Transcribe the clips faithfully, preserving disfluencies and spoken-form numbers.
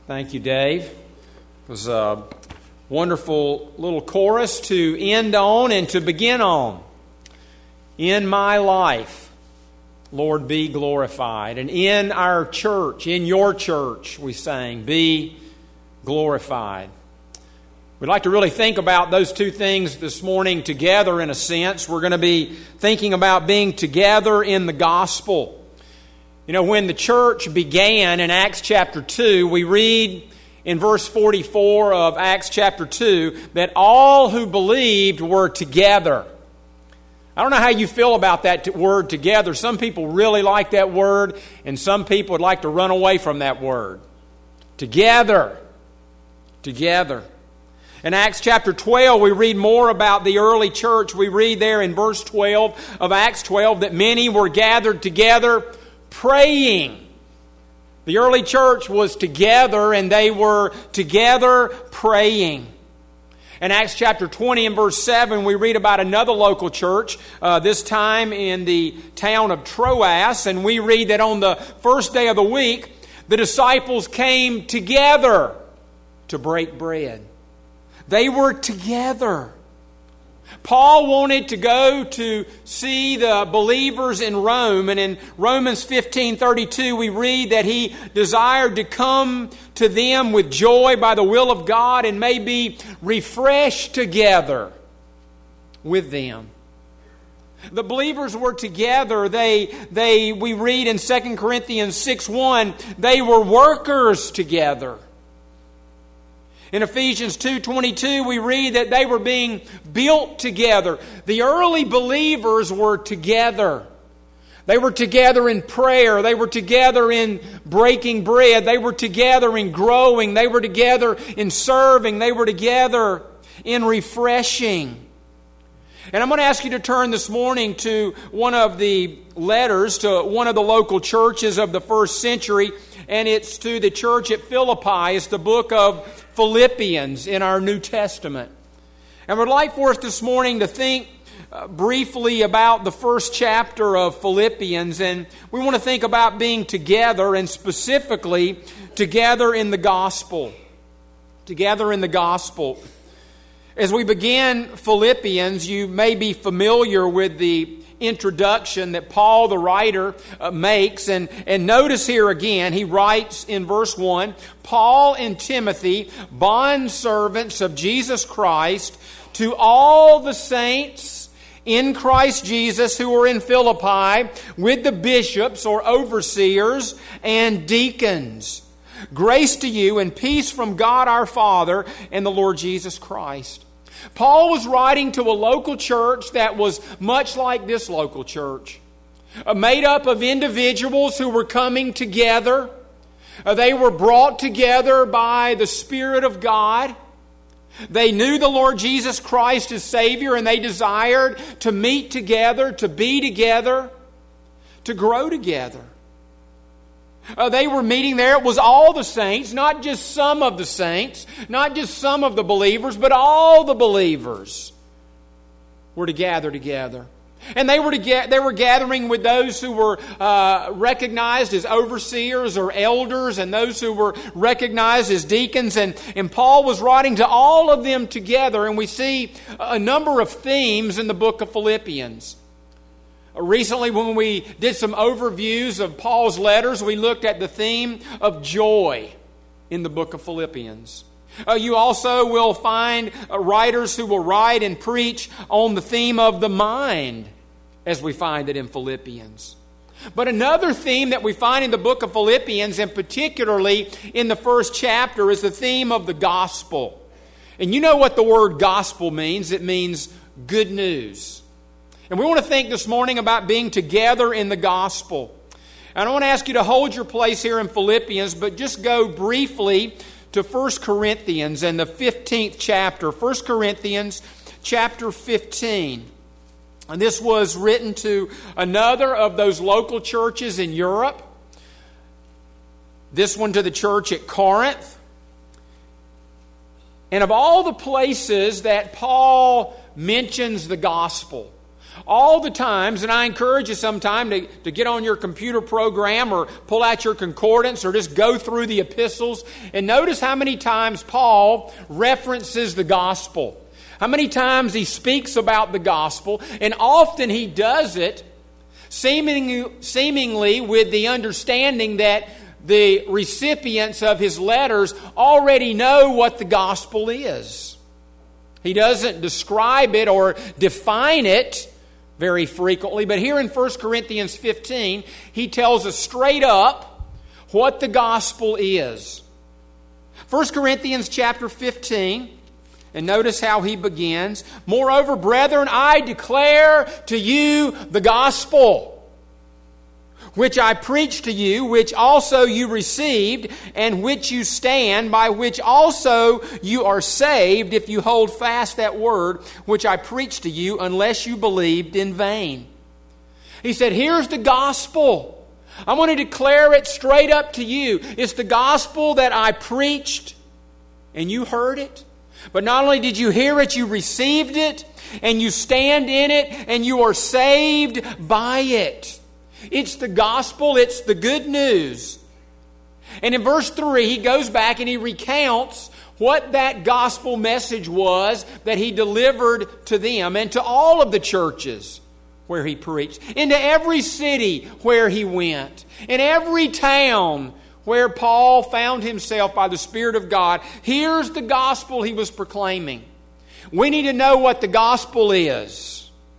Thank you, Dave. It was a wonderful little chorus to end on and to begin on. In my life, Lord, be glorified. And in our church, in your church, we sang, be glorified. We'd like to really think about those two things this morning together in a sense. We're going to be thinking about being together in the gospel. You know, when the church began in Acts chapter two, we read in verse forty-four of Acts chapter two that all who believed were together. I don't know how you feel about that word together. Some people really like that word, and some people would like to run away from that word. Together. Together. In Acts chapter twelve, we read more about the early church. We read there in verse twelve of Acts twelve that many were gathered together praying. The early church was together and they were together praying. In Acts chapter twenty and verse seven, we read about another local church, uh, this time in the town of Troas, and we read that on the first day of the week, the disciples came together to break bread. They were together. Paul wanted to go to see the believers in Rome, and in Romans fifteen thirty-two we read that he desired to come to them with joy by the will of God and may be refreshed together with them. The believers were together. They, they we read in Second Corinthians six one, they were workers together. In Ephesians two twenty-two, we read that they were being built together. The early believers were together. They were together in prayer. They were together in breaking bread. They were together in growing. They were together in serving. They were together in refreshing. And I'm going to ask you to turn this morning to one of the letters to one of the local churches of the first century, and it's to the church at Philippi. It's the book of Philippians in our New Testament. And we'd like for us this morning to think uh, briefly about the first chapter of Philippians, and we want to think about being together, and specifically together in the gospel. Together in the gospel. As we begin Philippians, you may be familiar with the introduction that Paul, the writer, uh, makes. And, and notice here again, he writes in verse one, Paul and Timothy, bondservants of Jesus Christ, to all the saints in Christ Jesus who are in Philippi, with the bishops or overseers and deacons. Grace to you and peace from God our Father and the Lord Jesus Christ. Paul was writing to a local church that was much like this local church, made up of individuals who were coming together. They were brought together by the Spirit of God. They knew the Lord Jesus Christ as Savior, and they desired to meet together, to be together, to grow together. Uh, they were meeting there. It was all the saints, not just some of the saints, not just some of the believers, but all the believers were to gather together. And they were to get, they were gathering with those who were uh, recognized as overseers or elders, and those who were recognized as deacons. And, and Paul was writing to all of them together, and we see a number of themes in the book of Philippians. Recently, when we did some overviews of Paul's letters, we looked at the theme of joy in the book of Philippians. Uh, you also will find uh, writers who will write and preach on the theme of the mind, as we find it in Philippians. But another theme that we find in the book of Philippians, and particularly in the first chapter, is the theme of the gospel. And you know what the word gospel means. It means good news. And we want to think this morning about being together in the gospel. And I want to ask you to hold your place here in Philippians, but just go briefly to First Corinthians and the fifteenth chapter. First Corinthians chapter fifteen. And this was written to another of those local churches in Europe. This one to the church at Corinth. And of all the places that Paul mentions the gospel, All the times, and I encourage you sometime to, to get on your computer program or pull out your concordance or just go through the epistles and notice how many times Paul references the gospel. How many times he speaks about the gospel, and often he does it seemingly, seemingly with the understanding that the recipients of his letters already know what the gospel is. He doesn't describe it or define it very frequently, but here in First Corinthians fifteen, he tells us straight up what the gospel is. First Corinthians chapter fifteen, and notice how he begins. Moreover, brethren, I declare to you the gospel, which I preached to you, which also you received, and which you stand, by which also you are saved, if you hold fast that word which I preached to you, unless you believed in vain. He said, here's the gospel. I want to declare it straight up to you. It's the gospel that I preached, and you heard it. But not only did you hear it, you received it, and you stand in it, and you are saved by it. It's the gospel. It's the good news. And in verse three, he goes back and he recounts what that gospel message was that he delivered to them and to all of the churches where he preached, into every city where he went, in every town where Paul found himself by the Spirit of God. Here's the gospel he was proclaiming. We need to know what the gospel is.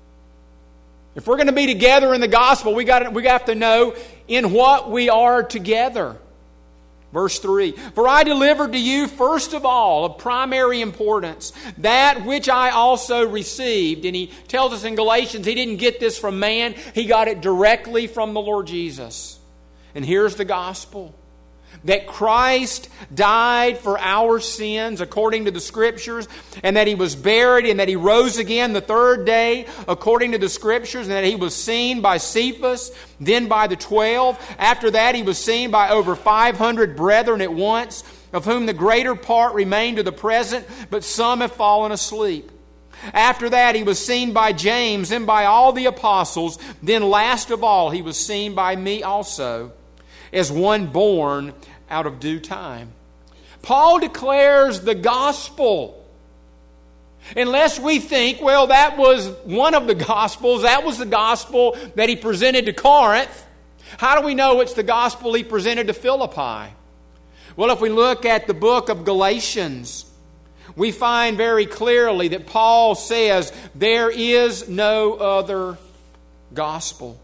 If we're going to be together in the gospel, we got we have to know in what we are together. Verse three, for I delivered to you first of all of primary importance, that which I also received. And he tells us in Galatians he didn't get this from man, he got it directly from the Lord Jesus. And here's the gospel. That Christ died for our sins according to the Scriptures, and that He was buried, and that He rose again the third day according to the Scriptures, and that He was seen by Cephas, then by the twelve. After that He was seen by over five hundred brethren at once, of whom the greater part remain to the present, but some have fallen asleep. After that He was seen by James, and by all the apostles. Then last of all He was seen by me also, as one born out of due time. Paul declares the gospel. Unless we think, well, that was one of the gospels, that was the gospel that he presented to Corinth. How do we know it's the gospel he presented to Philippi? Well, if we look at the book of Galatians, we find very clearly that Paul says there is no other gospel.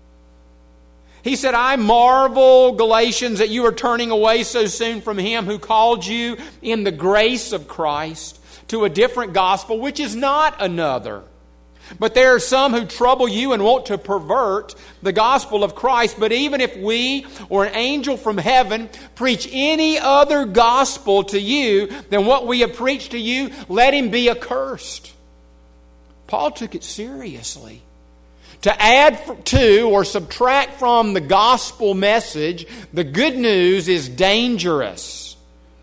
He said, I marvel, Galatians, that you are turning away so soon from Him who called you in the grace of Christ to a different gospel, which is not another. But there are some who trouble you and want to pervert the gospel of Christ. But even if we or an angel from heaven preach any other gospel to you than what we have preached to you, let him be accursed. Paul took it seriously. To add to or subtract from the gospel message, the good news is dangerous.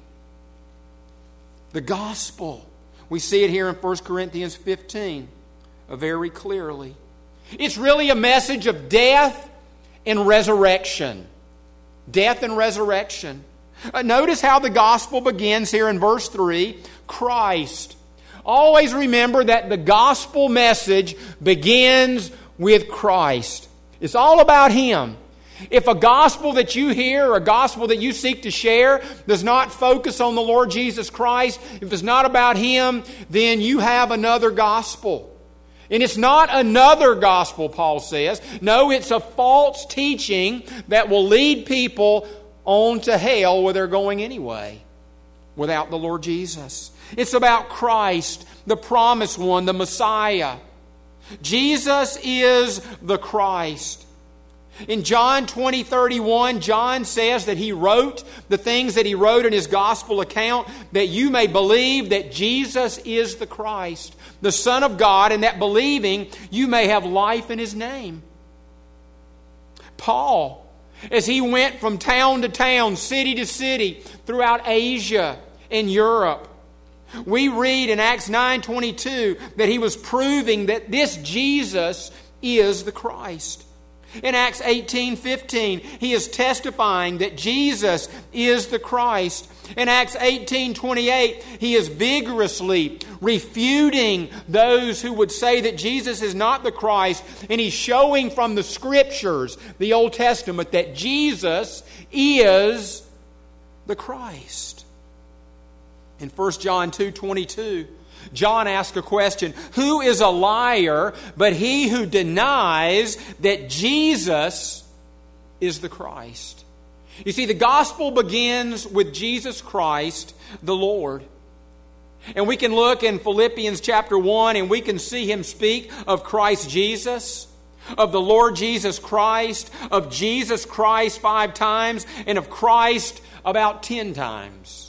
The gospel. We see it here in First Corinthians fifteen very clearly. It's really a message of death and resurrection. Death and resurrection. Uh, notice how the gospel begins here in verse three. Christ. Always remember that the gospel message begins with Christ. It's all about Him. If a gospel that you hear, or a gospel that you seek to share, does not focus on the Lord Jesus Christ, if it's not about Him, then you have another gospel. And it's not another gospel, Paul says. No, it's a false teaching that will lead people on to hell where they're going anyway, without the Lord Jesus. It's about Christ, the promised one, the Messiah. Jesus is the Christ. In John twenty thirty-one, John says that he wrote the things that he wrote in his gospel account that you may believe that Jesus is the Christ, the Son of God, and that believing you may have life in His name. Paul, as he went from town to town, city to city, throughout Asia and Europe, We read in Acts nine twenty-two that he was proving that this Jesus is the Christ. In Acts eighteen fifteen, he is testifying that Jesus is the Christ. In Acts eighteen twenty-eight, he is vigorously refuting those who would say that Jesus is not the Christ, and he's showing from the Scriptures, the Old Testament, that Jesus is the Christ. In First John two twenty-two, John asks a question, who is a liar but he who denies that Jesus is the Christ? You see, the gospel begins with Jesus Christ, the Lord. And we can look in Philippians chapter one and we can see him speak of Christ Jesus, of the Lord Jesus Christ, of Jesus Christ five times, and of Christ about ten times.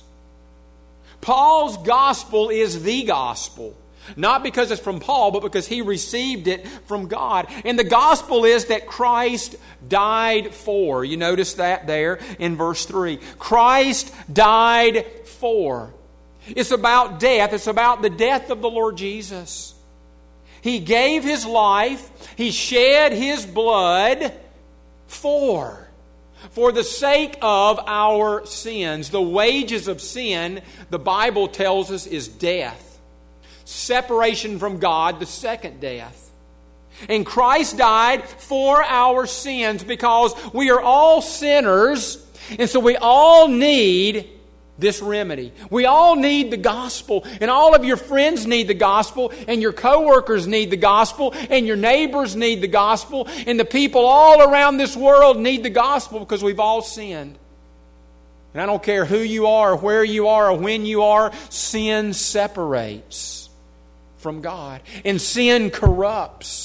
Paul's gospel is the gospel. Not because it's from Paul, but because he received it from God. And the gospel is that Christ died for. You notice that there in verse three. Christ died for. It's about death. It's about the death of the Lord Jesus. He gave His life. He shed His blood for. For the sake of our sins. The wages of sin, the Bible tells us, is death. Separation from God, the second death. And Christ died for our sins because we are all sinners, and so we all need this remedy. We all need the gospel, and all of your friends need the gospel, and your coworkers need the gospel, and your neighbors need the gospel, and the people all around this world need the gospel because we've all sinned. And I don't care who you are, or where you are, or when you are, sin separates from God, and sin corrupts.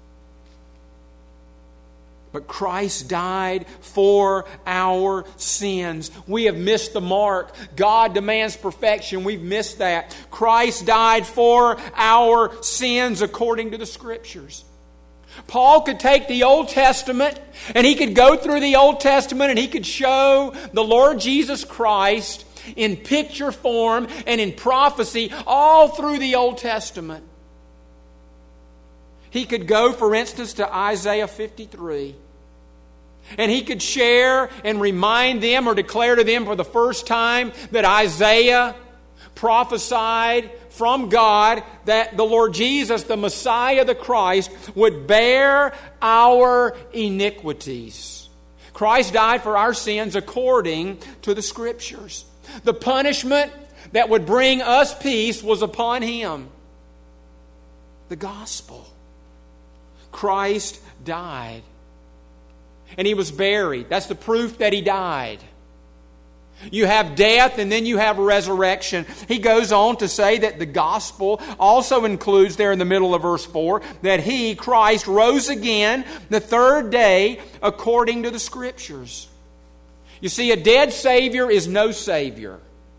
But Christ died for our sins. We have missed the mark. God demands perfection. We've missed that. Christ died for our sins according to the Scriptures. Paul could take the Old Testament and he could go through the Old Testament and he could show the Lord Jesus Christ in picture form and in prophecy all through the Old Testament. He could go, for instance, to Isaiah fifty-three. And he could share and remind them or declare to them for the first time that Isaiah prophesied from God that the Lord Jesus, the Messiah, the Christ, would bear our iniquities. Christ died for our sins according to the Scriptures. The punishment that would bring us peace was upon Him. The gospel. Christ died. And He was buried. That's the proof that He died. You have death and then you have resurrection. He goes on to say that the gospel also includes there in the middle of verse four that He, Christ, rose again the third day according to the Scriptures. You see, a dead Savior is no Savior.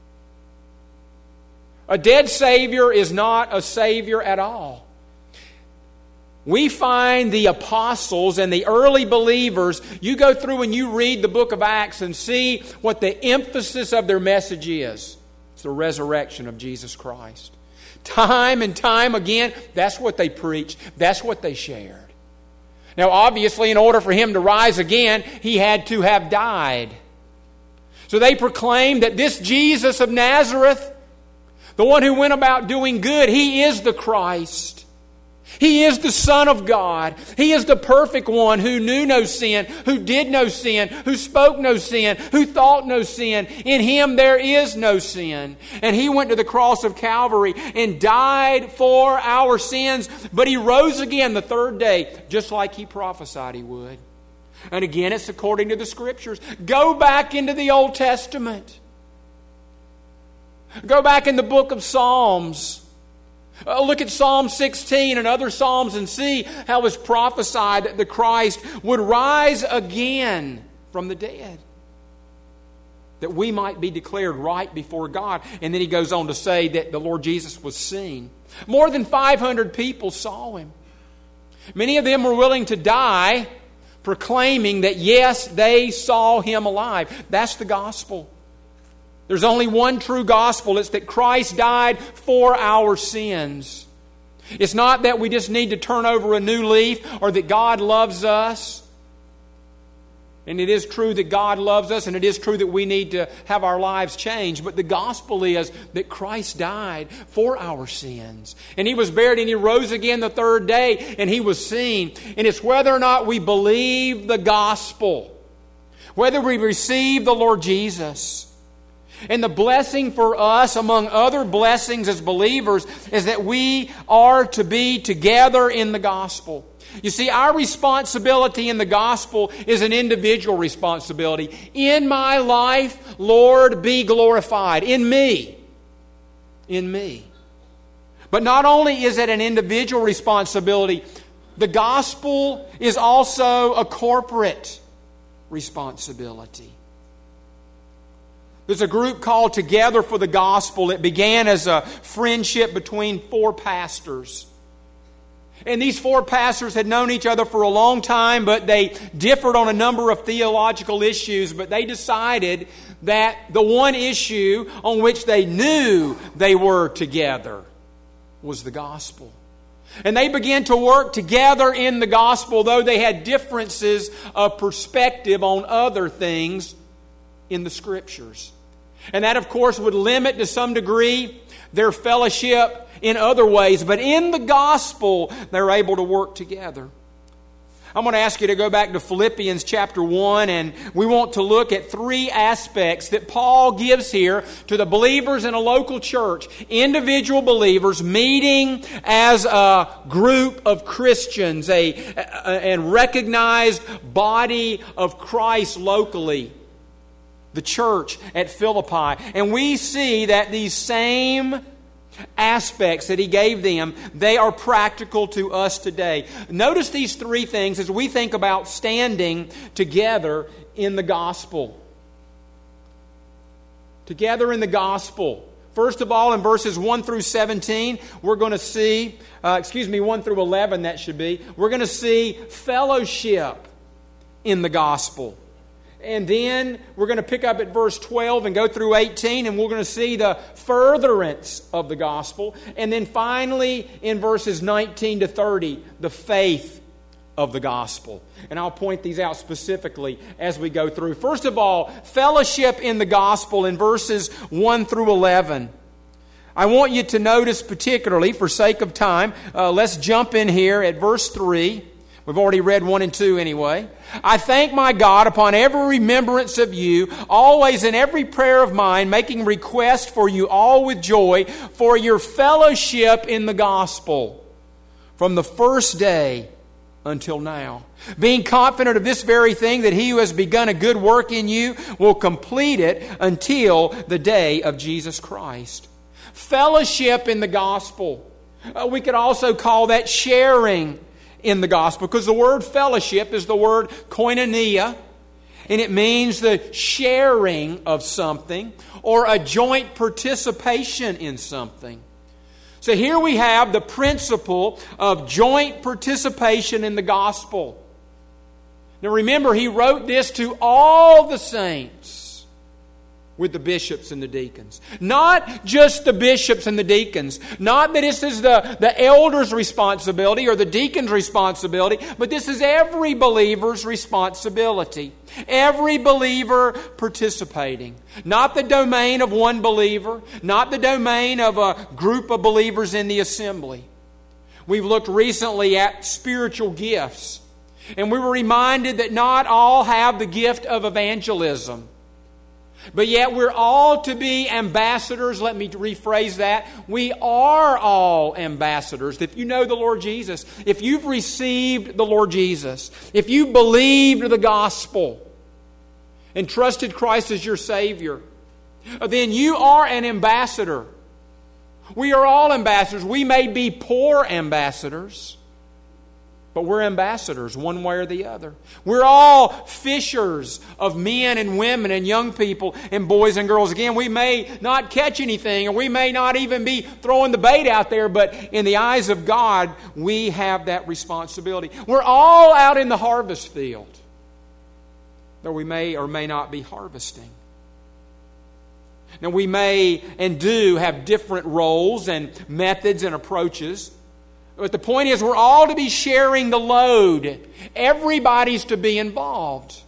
A dead Savior is not a Savior at all. We find the apostles and the early believers, you go through and you read the book of Acts and see what the emphasis of their message is. It's the resurrection of Jesus Christ. Time and time again, that's what they preached. That's what they shared. Now obviously, in order for Him to rise again, He had to have died. So they proclaimed that this Jesus of Nazareth, the one who went about doing good, He is the Christ. He is the Son of God. He is the perfect one who knew no sin, who did no sin, who spoke no sin, who thought no sin. In Him there is no sin. And He went to the cross of Calvary and died for our sins. But He rose again the third day, just like He prophesied He would. And again, it's according to the Scriptures. Go back into the Old Testament. Go back in the book of Psalms. Uh, look at Psalm sixteen and other Psalms and see how it's prophesied that the Christ would rise again from the dead. That we might be declared right before God. And then he goes on to say that the Lord Jesus was seen. More than five hundred people saw Him. Many of them were willing to die, proclaiming that yes, they saw Him alive. That's the gospel. There's only one true gospel. It's that Christ died for our sins. It's not that we just need to turn over a new leaf or that God loves us. And it is true that God loves us, and it is true that we need to have our lives changed. But the gospel is that Christ died for our sins. And He was buried and He rose again the third day and He was seen. And it's whether or not we believe the gospel, whether we receive the Lord Jesus. And the blessing for us, among other blessings as believers, is that we are to be together in the gospel. You see, our responsibility in the gospel is an individual responsibility. In my life, Lord, be glorified. In me. In me. But not only is it an individual responsibility, the gospel is also a corporate responsibility. There's a group called Together for the Gospel. It began as a friendship between four pastors. And these four pastors had known each other for a long time, but they differed on a number of theological issues. But they decided that the one issue on which they knew they were together was the gospel. And they began to work together in the gospel, though they had differences of perspective on other things in the Scriptures. And that, of course, would limit to some degree their fellowship in other ways. But in the gospel, they're able to work together. I'm going to ask you to go back to Philippians chapter one, and we want to look at three aspects that Paul gives here to the believers in a local church. Individual believers meeting as a group of Christians, a, a and recognized body of Christ locally. The church at Philippi. And we see that these same aspects that he gave them, they are practical to us today. Notice these three things as we think about standing together in the gospel. Together in the gospel. First of all, in verses one through seventeen, we're going to see, uh, excuse me, one through eleven that should be, we're going to see fellowship in the gospel. And then we're going to pick up at verse twelve and go through eighteen, and we're going to see the furtherance of the gospel. And then finally, in verses nineteen to thirty, the faith of the gospel. And I'll point these out specifically as we go through. First of all, fellowship in the gospel in verses one through eleven. I want you to notice particularly, for sake of time, uh, let's jump in here at verse three. We've already read one and two anyway. I thank my God upon every remembrance of you, always in every prayer of mine, making request for you all with joy, for your fellowship in the gospel, from the first day until now. Being confident of this very thing, that he who has begun a good work in you will complete it until the day of Jesus Christ. Fellowship in the gospel. Uh, we could also call that sharing in the gospel, because the word fellowship is the word koinonia, and it means the sharing of something or a joint participation in something. So here we have the principle of joint participation in the gospel. Now remember, he wrote this to all the saints with the bishops and the deacons. Not just the bishops and the deacons. Not that this is the, the elder's responsibility or the deacon's responsibility, but this is every believer's responsibility. Every believer participating. Not the domain of one believer. Not the domain of a group of believers in the assembly. We've looked recently at spiritual gifts, and we were reminded that not all have the gift of evangelism. But yet we're all to be ambassadors. Let me rephrase that. We are all ambassadors. If you know the Lord Jesus, if you've received the Lord Jesus, if you believed the gospel and trusted Christ as your Savior, then you are an ambassador. We are all ambassadors. We may be poor ambassadors, but we're ambassadors one way or the other. We're all fishers of men and women and young people and boys and girls. Again, we may not catch anything, or we may not even be throwing the bait out there, but in the eyes of God, we have that responsibility. We're all out in the harvest field, though we may or may not be harvesting. Now, we may and do have different roles and methods and approaches. But the point is, we're all to be sharing the load. Everybody's to be involved.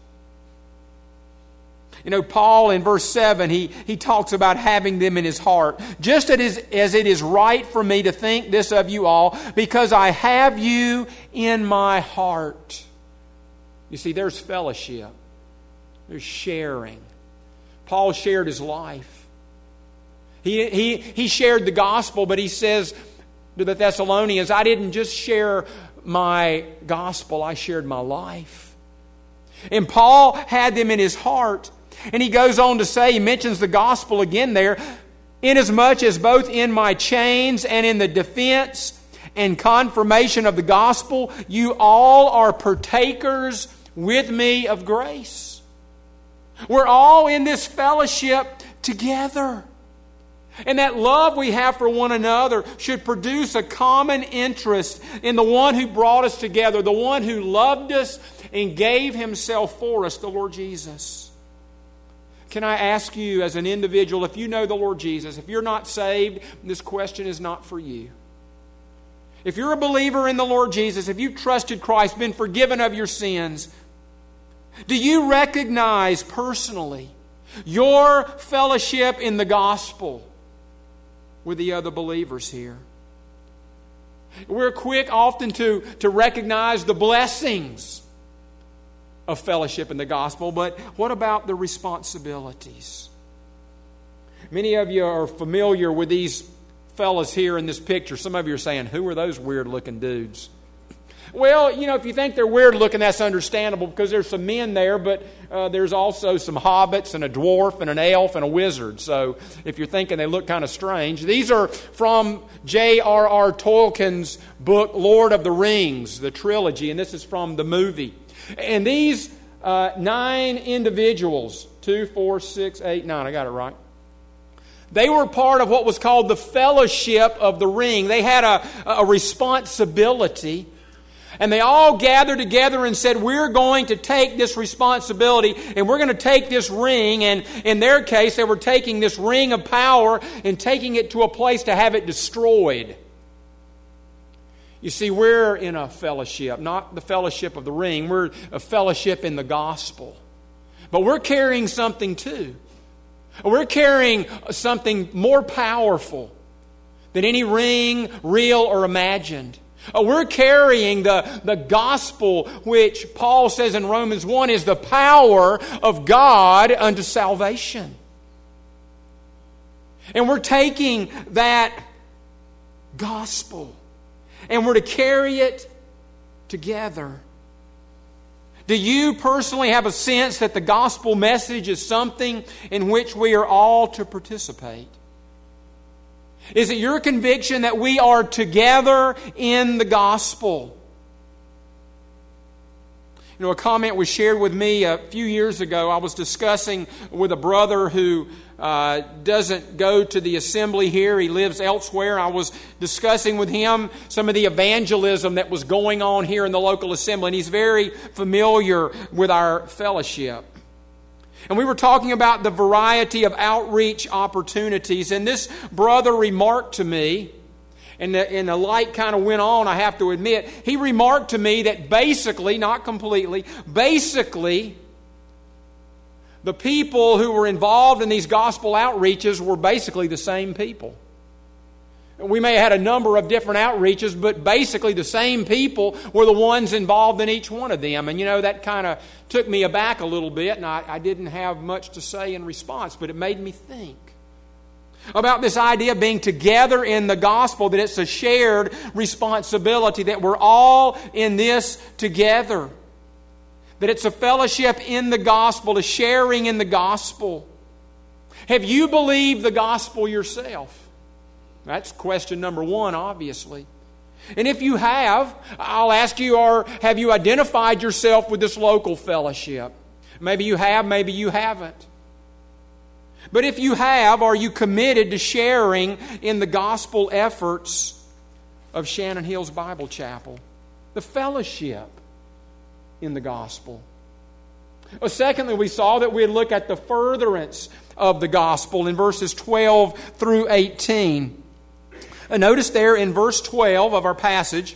You know, Paul in verse seven, he, he talks about having them in his heart. Just as, as it is right for me to think this of you all, because I have you in my heart. You see, there's fellowship. There's sharing. Paul shared his life. He, he, he shared the gospel, but he says to the Thessalonians, I didn't just share my gospel, I shared my life. And Paul had them in his heart. And he goes on to say, he mentions the gospel again there, inasmuch as both in my chains and in the defense and confirmation of the gospel, you all are partakers with me of grace. We're all in this fellowship together. And that love we have for one another should produce a common interest in the one who brought us together, the one who loved us and gave Himself for us, the Lord Jesus. Can I ask you as an individual, if you know the Lord Jesus, if you're not saved, this question is not for you. If you're a believer in the Lord Jesus, if you've trusted Christ, been forgiven of your sins, do you recognize personally your fellowship in the gospel with the other believers here? We're quick often to, to recognize the blessings of fellowship in the gospel, but what about the responsibilities? Many of you are familiar with these fellas here in this picture. Some of you are saying, who are those weird-looking dudes? Well, you know, if you think they're weird-looking, that's understandable because there's some men there, but uh, there's also some hobbits and a dwarf and an elf and a wizard. So if you're thinking they look kind of strange, these are from J R R Tolkien's book, Lord of the Rings, the trilogy, and this is from the movie. And these uh, nine individuals, two, four, six, eight, nine, I got it right. They were part of what was called the Fellowship of the Ring. They had a, a responsibility. And they all gathered together and said, we're going to take this responsibility and we're going to take this ring. And in their case, they were taking this ring of power and taking it to a place to have it destroyed. You see, we're in a fellowship, not the fellowship of the ring. We're a fellowship in the gospel. But we're carrying something too. We're carrying something more powerful than any ring, real or imagined. We're carrying the, the gospel, which Paul says in Romans one is the power of God unto salvation. And we're taking that gospel and we're to carry it together. Do you personally have a sense that the gospel message is something in which we are all to participate? Is it your conviction that we are together in the gospel? You know, a comment was shared with me a few years ago. I was discussing with a brother who uh, doesn't go to the assembly here. He lives elsewhere. I was discussing with him some of the evangelism that was going on here in the local assembly. And he's very familiar with our fellowship. And we were talking about the variety of outreach opportunities. And this brother remarked to me, and the, and the light kind of went on, I have to admit. He remarked to me that basically, not completely, basically, the people who were involved in these gospel outreaches were basically the same people. We may have had a number of different outreaches, but basically the same people were the ones involved in each one of them. And you know, that kind of took me aback a little bit, and I, I didn't have much to say in response, but it made me think about this idea of being together in the gospel, that it's a shared responsibility, that we're all in this together. That it's a fellowship in the gospel, a sharing in the gospel. Have you believed the gospel yourself? That's question number one, obviously. And if you have, I'll ask you, or have you identified yourself with this local fellowship? Maybe you have, maybe you haven't. But if you have, are you committed to sharing in the gospel efforts of Shannon Hills Bible Chapel? The fellowship in the gospel. Well, secondly, we saw that we'd look at the furtherance of the gospel in verses twelve through eighteen. And notice there in verse twelve of our passage,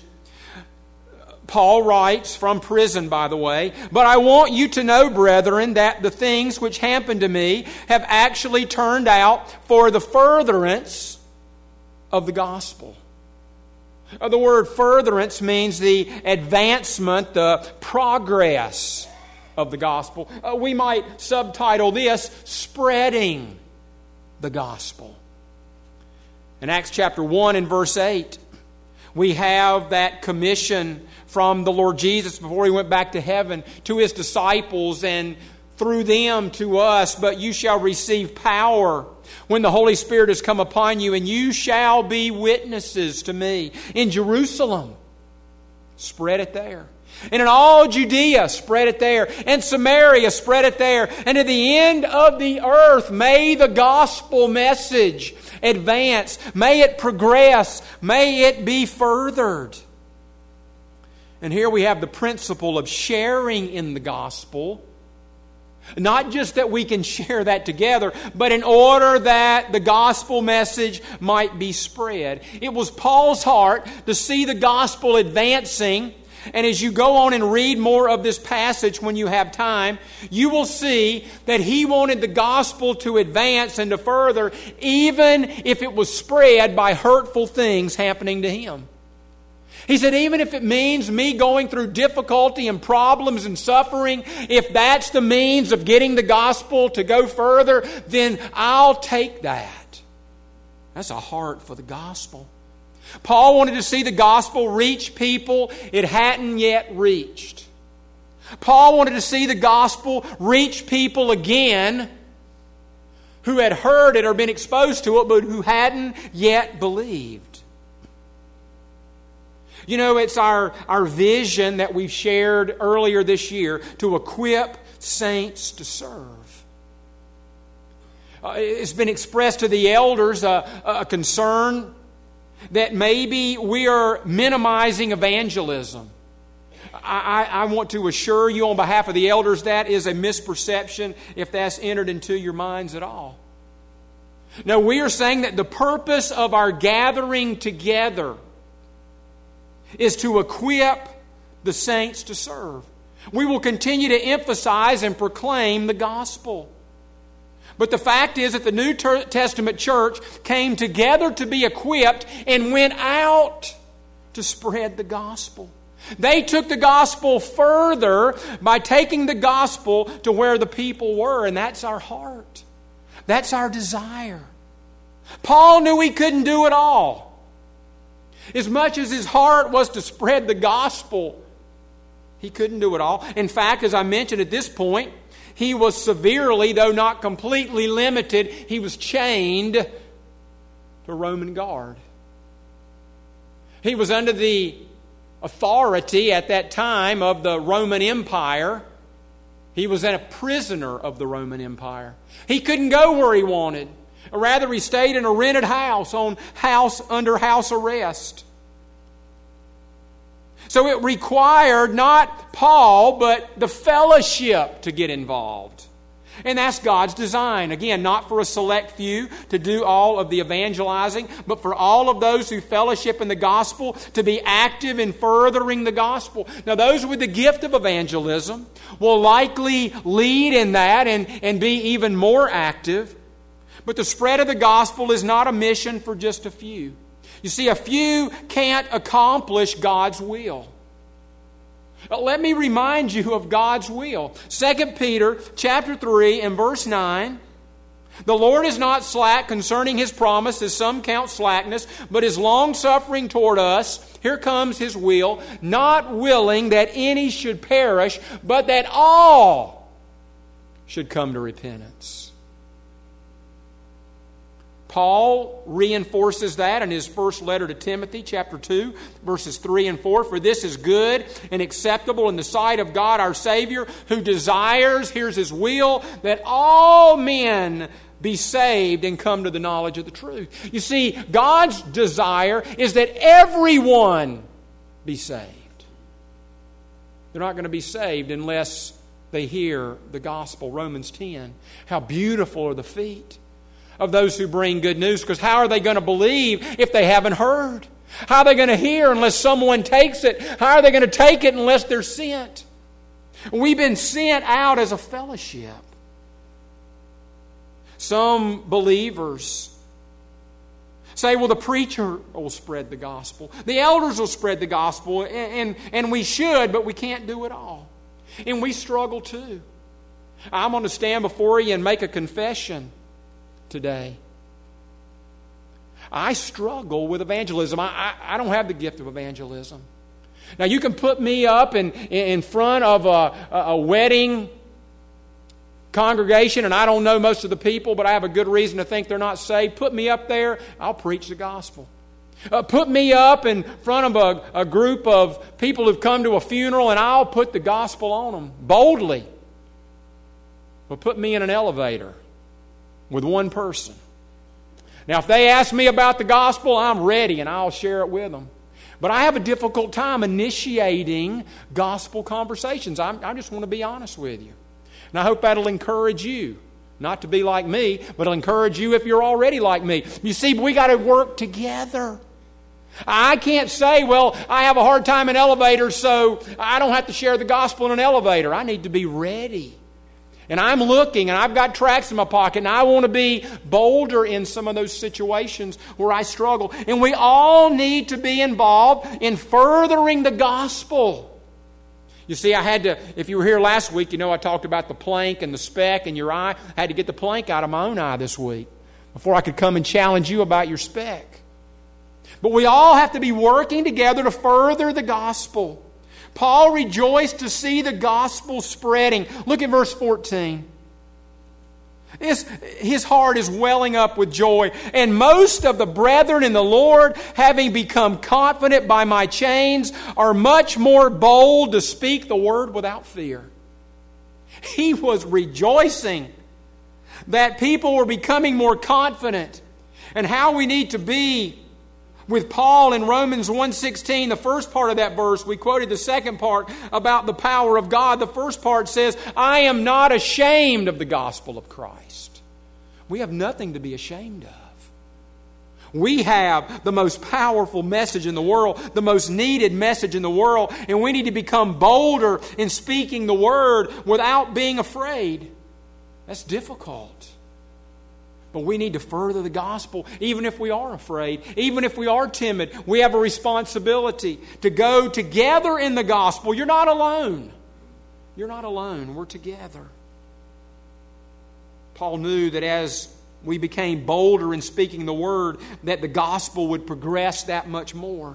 Paul writes, from prison, by the way, "But I want you to know, brethren, that the things which happened to me have actually turned out for the furtherance of the gospel." The word furtherance means the advancement, the progress of the gospel. Uh, we might subtitle this, "Spreading the Gospel." In Acts chapter one and verse eight, we have that commission from the Lord Jesus before He went back to heaven to His disciples and through them to us. "But you shall receive power when the Holy Spirit has come upon you, and you shall be witnesses to me in Jerusalem." Spread it there. "And in all Judea," spread it there. "And Samaria," spread it there. "And to the end of the earth, may the gospel message advance. May it progress. May it be furthered." And here we have the principle of sharing in the gospel. Not just that we can share that together, but in order that the gospel message might be spread. It was Paul's heart to see the gospel advancing. And as you go on and read more of this passage when you have time, you will see that he wanted the gospel to advance and to further, even if it was spread by hurtful things happening to him. He said, even if it means me going through difficulty and problems and suffering, if that's the means of getting the gospel to go further, then I'll take that. That's a heart for the gospel. Paul wanted to see the gospel reach people it hadn't yet reached. Paul wanted to see the gospel reach people again who had heard it or been exposed to it, but who hadn't yet believed. You know, it's our, our vision that we've shared earlier this year to equip saints to serve. Uh, it's been expressed to the elders uh, a concern that maybe we are minimizing evangelism. I, I, I want to assure you on behalf of the elders that is a misperception if that's entered into your minds at all. No, we are saying that the purpose of our gathering together is to equip the saints to serve. We will continue to emphasize and proclaim the gospel. But the fact is that the New Testament church came together to be equipped and went out to spread the gospel. They took the gospel further by taking the gospel to where the people were, and that's our heart. That's our desire. Paul knew he couldn't do it all. As much as his heart was to spread the gospel, he couldn't do it all. In fact, as I mentioned at this point, he was severely, though not completely limited, he was chained to Roman guard. He was under the authority at that time of the Roman Empire. He was a prisoner of the Roman Empire. He couldn't go where he wanted. Or rather, he stayed in a rented house on house under house arrest. So it required not Paul, but the fellowship to get involved. And that's God's design. Again, not for a select few to do all of the evangelizing, but for all of those who fellowship in the gospel to be active in furthering the gospel. Now, those with the gift of evangelism will likely lead in that and, and be even more active. But the spread of the gospel is not a mission for just a few. You see, a few can't accomplish God's will. Let me remind you of God's will. Second Peter chapter three and verse nine. "The Lord is not slack concerning His promise, as some count slackness, but is long-suffering toward us." Here comes His will. "Not willing that any should perish, but that all should come to repentance." Paul reinforces that in his first letter to Timothy, chapter two, verses three and four. "For this is good and acceptable in the sight of God our Savior, who desires," here's His will, "that all men be saved and come to the knowledge of the truth." You see, God's desire is that everyone be saved. They're not going to be saved unless they hear the gospel. Romans ten. How beautiful are the feet of those who bring good news. Because how are they going to believe if they haven't heard? How are they going to hear unless someone takes it? How are they going to take it unless they're sent? We've been sent out as a fellowship. Some believers say, well, the preacher will spread the gospel. The elders will spread the gospel. And, and, and we should, but we can't do it all. And we struggle too. I'm going to stand before you and make a confession today. I struggle with evangelism. I, I, I don't have the gift of evangelism. Now, you can put me up in, in front of a, a wedding congregation, and I don't know most of the people, but I have a good reason to think they're not saved. Put me up there, I'll preach the gospel. Uh, put me up in front of a, a group of people who've come to a funeral, and I'll put the gospel on them boldly. But put me in an elevator with one person. Now, if they ask me about the gospel, I'm ready, and I'll share it with them. But I have a difficult time initiating gospel conversations. I'm, I just want to be honest with you. And I hope that'll encourage you. Not to be like me, but it'll encourage you if you're already like me. You see, we got to work together. I can't say, well, I have a hard time in elevators, so I don't have to share the gospel in an elevator. I need to be ready. And I'm looking, and I've got tracts in my pocket, and I want to be bolder in some of those situations where I struggle. And we all need to be involved in furthering the gospel. You see, I had to, if you were here last week, you know I talked about the plank and the speck in your eye. I had to get the plank out of my own eye this week before I could come and challenge you about your speck. But we all have to be working together to further the gospel. Paul rejoiced to see the gospel spreading. Look at verse fourteen. His, his heart is welling up with joy. And most of the brethren in the Lord, having become confident by my chains, are much more bold to speak the word without fear. He was rejoicing that people were becoming more confident. And how we need to be with Paul in Romans one sixteen, the first part of that verse, we quoted the second part about the power of God. The first part says, I am not ashamed of the gospel of Christ. We have nothing to be ashamed of. We have the most powerful message in the world, the most needed message in the world, and we need to become bolder in speaking the word without being afraid. That's difficult. But we need to further the gospel, even if we are afraid, even if we are timid. We have a responsibility to go together in the gospel. You're not alone. You're not alone. We're together. Paul knew that as we became bolder in speaking the word, that the gospel would progress that much more.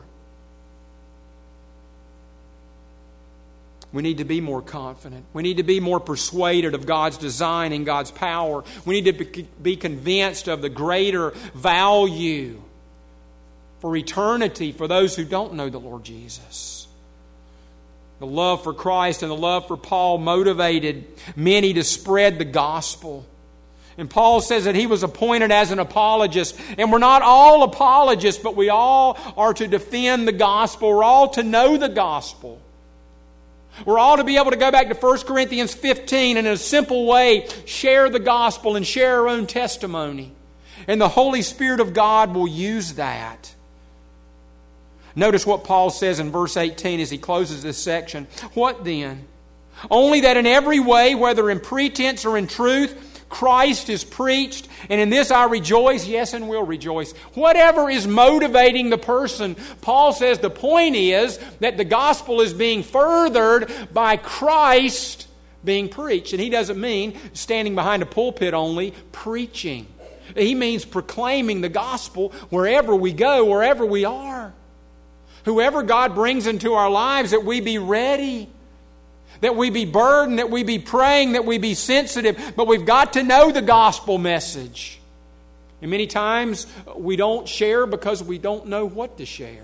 We need to be more confident. We need to be more persuaded of God's design and God's power. We need to be convinced of the greater value for eternity for those who don't know the Lord Jesus. The love for Christ and the love for Paul motivated many to spread the gospel. And Paul says that he was appointed as an apologist. And we're not all apologists, but we all are to defend the gospel. We're all to know the gospel. We're all to be able to go back to First Corinthians fifteen and in a simple way share the gospel and share our own testimony. And the Holy Spirit of God will use that. Notice what Paul says in verse eighteen as he closes this section. What then? Only that in every way, whether in pretense or in truth, Christ is preached, and in this I rejoice, yes, and will rejoice. Whatever is motivating the person, Paul says the point is that the gospel is being furthered by Christ being preached. And he doesn't mean standing behind a pulpit only, preaching. He means proclaiming the gospel wherever we go, wherever we are. Whoever God brings into our lives, that we be ready. That we be burdened, that we be praying, that we be sensitive. But we've got to know the gospel message. And many times we don't share because we don't know what to share.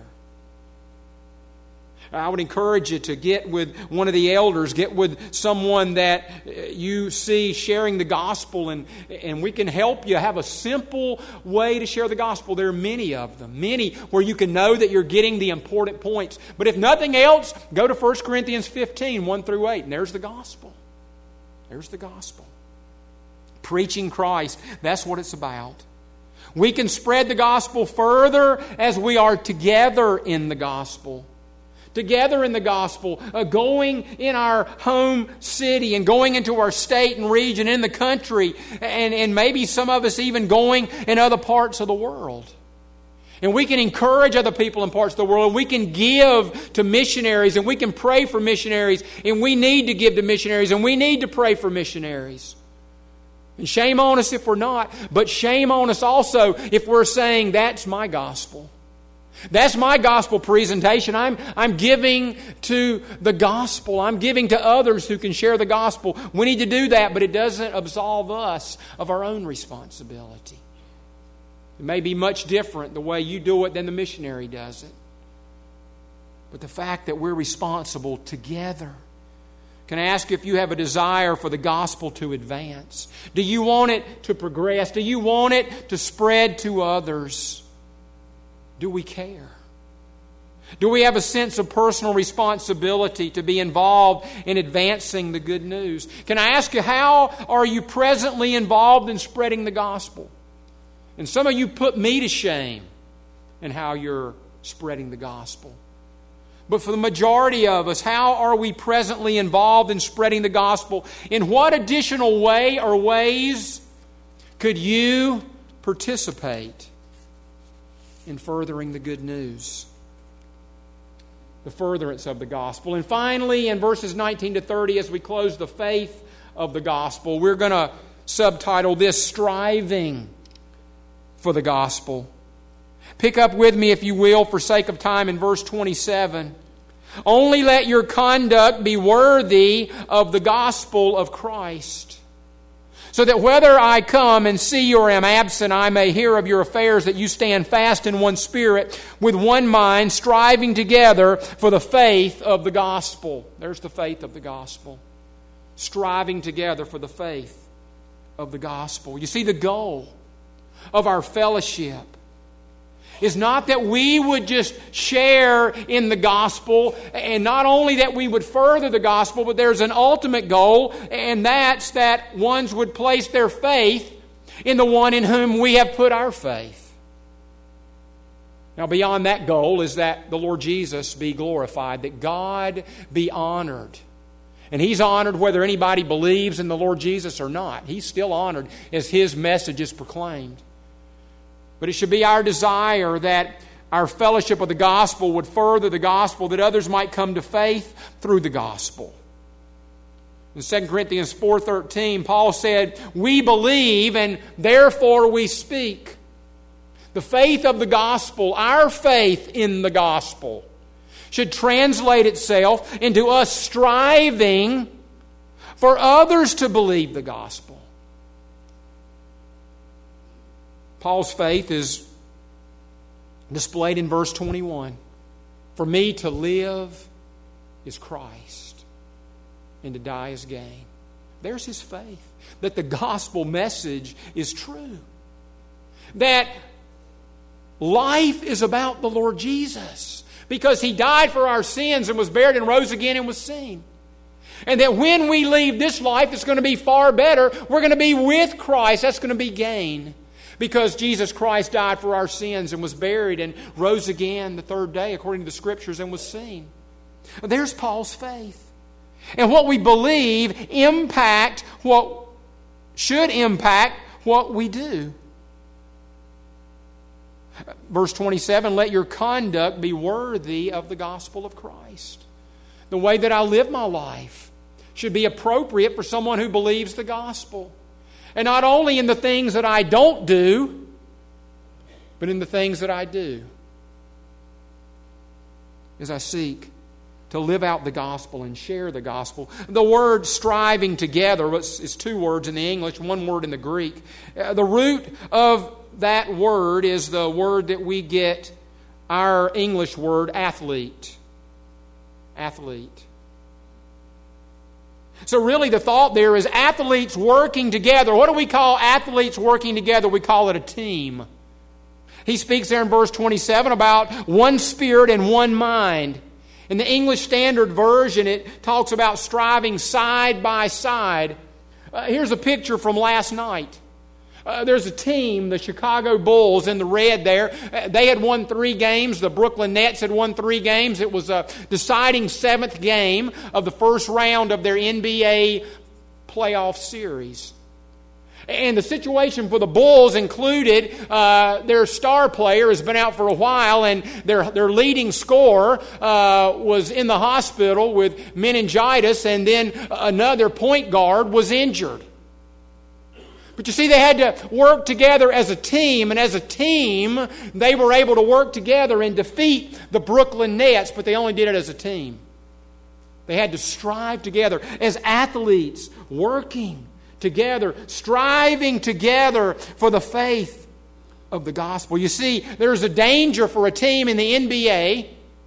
I would encourage you to get with one of the elders, get with someone that you see sharing the gospel, and, and we can help you have a simple way to share the gospel. There are many of them, many where you can know that you're getting the important points. But if nothing else, go to First Corinthians fifteen, one through eight, and there's the gospel. There's the gospel. Preaching Christ, that's what it's about. We can spread the gospel further as we are together in the gospel. Together in the gospel, uh, going in our home city and going into our state and region, in the country, and, and maybe some of us even going in other parts of the world. And we can encourage other people in parts of the world, and we can give to missionaries, and we can pray for missionaries, and we need to give to missionaries, and we need to pray for missionaries. And shame on us if we're not, but shame on us also if we're saying, that's my gospel. That's my gospel presentation. I'm, I'm giving to the gospel. I'm giving to others who can share the gospel. We need to do that, but it doesn't absolve us of our own responsibility. It may be much different the way you do it than the missionary does it. But the fact that we're responsible together. Can I ask you if you have a desire for the gospel to advance? Do you want it to progress? Do you want it to spread to others? Do we care? Do we have a sense of personal responsibility to be involved in advancing the good news? Can I ask you, how are you presently involved in spreading the gospel? And some of you put me to shame in how you're spreading the gospel. But for the majority of us, how are we presently involved in spreading the gospel? In what additional way or ways could you participate in furthering the good news? The furtherance of the gospel. And finally, in verses nineteen to thirty, as we close the faith of the gospel, we're going to subtitle this, Striving for the Gospel. Pick up with me, if you will, for sake of time, in verse twenty-seven. Only let your conduct be worthy of the gospel of Christ, so that whether I come and see you or am absent, I may hear of your affairs, that you stand fast in one spirit, with one mind, striving together for the faith of the gospel. There's the faith of the gospel. Striving together for the faith of the gospel. You see, the goal of our fellowship is not that we would just share in the gospel, and not only that we would further the gospel, but there's an ultimate goal, and that's that ones would place their faith in the one in whom we have put our faith. Now, beyond that goal is that the Lord Jesus be glorified, that God be honored. And He's honored whether anybody believes in the Lord Jesus or not. He's still honored as His message is proclaimed. But it should be our desire that our fellowship of the gospel would further the gospel, that others might come to faith through the gospel. In Second Corinthians four thirteen, Paul said, we believe and therefore we speak. The faith of the gospel, our faith in the gospel, should translate itself into us striving for others to believe the gospel. Paul's faith is displayed in verse twenty-one. For me to live is Christ, and to die is gain. There's his faith, that the gospel message is true. That life is about the Lord Jesus, because He died for our sins and was buried and rose again and was seen. And that when we leave this life, it's going to be far better. We're going to be with Christ. That's going to be gain. Because Jesus Christ died for our sins and was buried and rose again the third day according to the Scriptures and was seen. There's Paul's faith. And what we believe impact what should impact what we do. Verse twenty-seven, let your conduct be worthy of the gospel of Christ. The way that I live my life should be appropriate for someone who believes the gospel. And not only in the things that I don't do, but in the things that I do. As I seek to live out the gospel and share the gospel. The word striving together is two words in the English, one word in the Greek. Uh, the root of that word is the word that we get our English word athlete. Athlete. So really the thought there is athletes working together. What do we call athletes working together? We call it a team. He speaks there in verse twenty-seven about one spirit and one mind. In the English Standard Version, it talks about striving side by side. Uh, here's a picture from last night. Uh, there's a team, the Chicago Bulls in the red there. Uh, they had won three games. The Brooklyn Nets had won three games. It was a deciding seventh game of the first round of their N B A playoff series. And the situation for the Bulls included uh, their star player has been out for a while, and their their leading scorer uh, was in the hospital with meningitis, and then another point guard was injured. But you see, they had to work together as a team, and as a team, they were able to work together and defeat the Brooklyn Nets, but they only did it as a team. They had to strive together as athletes, working together, striving together for the faith of the gospel. You see, there's a danger for a team in the N B A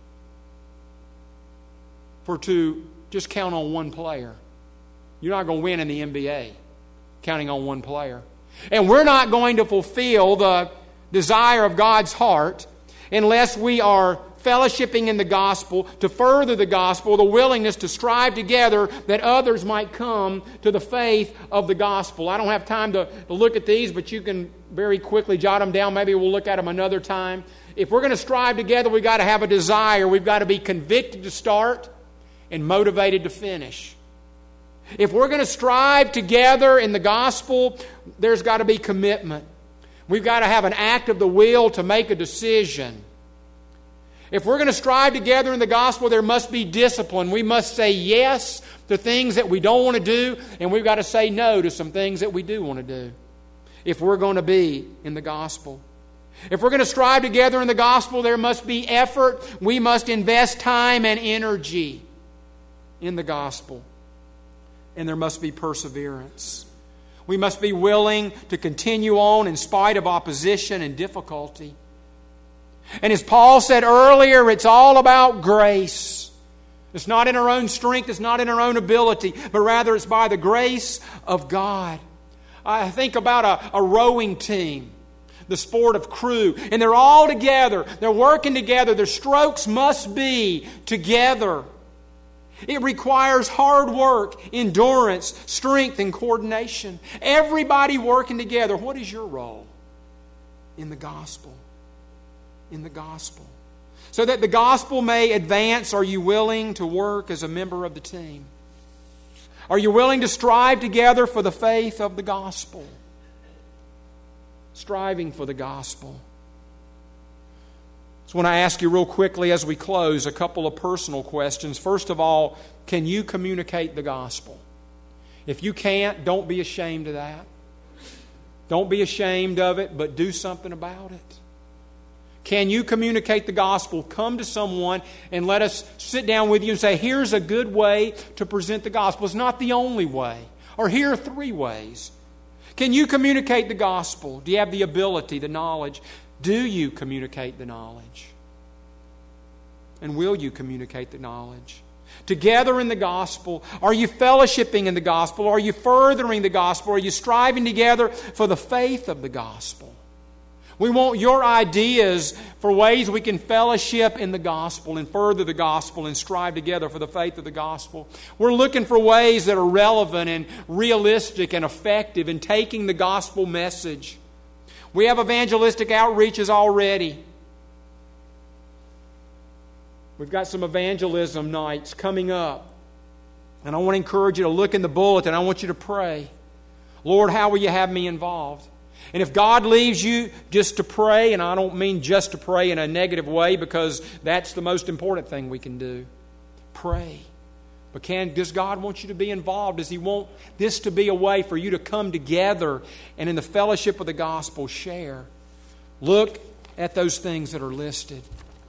for to just count on one player. You're not going to win in the N B A counting on one player. And we're not going to fulfill the desire of God's heart unless we are fellowshipping in the gospel, to further the gospel, the willingness to strive together that others might come to the faith of the gospel. I don't have time to, to look at these, but you can very quickly jot them down. Maybe we'll look at them another time. If we're going to strive together, we've got to have a desire. We've got to be convicted to start and motivated to finish. If we're going to strive together in the gospel, there's got to be commitment. We've got to have an act of the will to make a decision. If we're going to strive together in the gospel, there must be discipline. We must say yes to things that we don't want to do, and we've got to say no to some things that we do want to do if we're going to be in the gospel. If we're going to strive together in the gospel, there must be effort. We must invest time and energy in the gospel. And there must be perseverance. We must be willing to continue on in spite of opposition and difficulty. And as Paul said earlier, it's all about grace. It's not in our own strength, it's not in our own ability, but rather it's by the grace of God. I think about a, a rowing team, the sport of crew, and they're all together. They're working together. Their strokes must be together. It requires hard work, endurance, strength, and coordination. Everybody working together. What is your role in the gospel? In the gospel. So that the gospel may advance, are you willing to work as a member of the team? Are you willing to strive together for the faith of the gospel? Striving for the gospel. So when I ask you real quickly as we close, a couple of personal questions. First of all, can you communicate the gospel? If you can't, don't be ashamed of that. Don't be ashamed of it, but do something about it. Can you communicate the gospel? Come to someone and let us sit down with you and say, here's a good way to present the gospel. It's not the only way. Or here are three ways. Can you communicate the gospel? Do you have the ability, the knowledge? Do you communicate the knowledge? And will you communicate the knowledge? Together in the gospel, are you fellowshipping in the gospel? Are you furthering the gospel? Are you striving together for the faith of the gospel? We want your ideas for ways we can fellowship in the gospel and further the gospel and strive together for the faith of the gospel. We're looking for ways that are relevant and realistic and effective in taking the gospel message. We have evangelistic outreaches already. We've got some evangelism nights coming up. And I want to encourage you to look in the bulletin. I want you to pray. Lord, how will you have me involved? And if God leaves you just to pray, and I don't mean just to pray in a negative way because that's the most important thing we can do. Pray. But can, does God want you to be involved? Does He want this to be a way for you to come together and in the fellowship of the gospel share? Look at those things that are listed.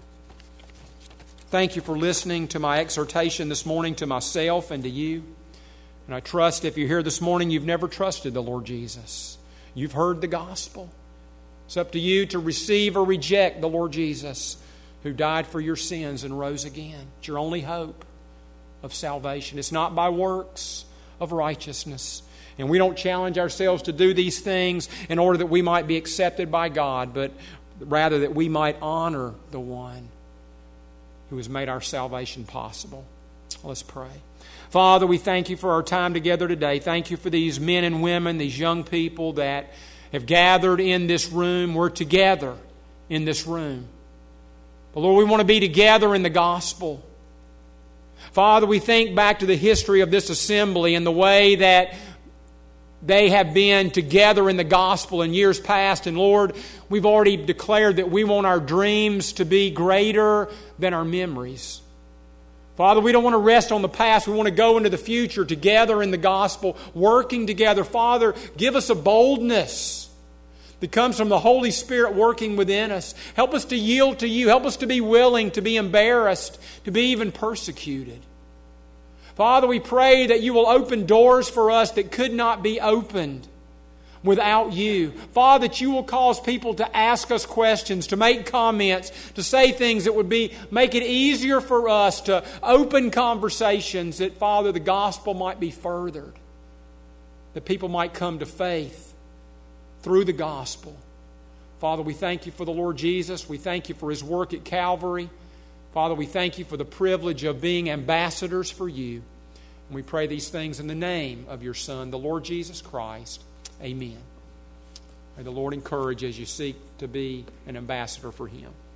Thank you for listening to my exhortation this morning to myself and to you. And I trust if you're here this morning, you've never trusted the Lord Jesus. You've heard the gospel. It's up to you to receive or reject the Lord Jesus who died for your sins and rose again. It's your only hope of salvation. It's not by works of righteousness. And we don't challenge ourselves to do these things in order that we might be accepted by God, but rather that we might honor the one who has made our salvation possible. Let's pray. Father, we thank you for our time together today. Thank you for these men and women, these young people that have gathered in this room. We're together in this room. But Lord, we want to be together in the gospel. Father, we think back to the history of this assembly and the way that they have been together in the gospel in years past. And Lord, we've already declared that we want our dreams to be greater than our memories. Father, we don't want to rest on the past. We want to go into the future together in the gospel, working together. Father, give us a boldness that comes from the Holy Spirit working within us. Help us to yield to you. Help us to be willing to be embarrassed, to be even persecuted. Father, we pray that you will open doors for us that could not be opened without you. Father, that you will cause people to ask us questions, to make comments, to say things that would be make it easier for us to open conversations, that, Father, the gospel might be furthered, that people might come to faith through the gospel. Father, we thank you for the Lord Jesus. We thank you for His work at Calvary. Father, we thank you for the privilege of being ambassadors for you. And we pray these things in the name of your Son, the Lord Jesus Christ. Amen. May the Lord encourage as you seek to be an ambassador for Him.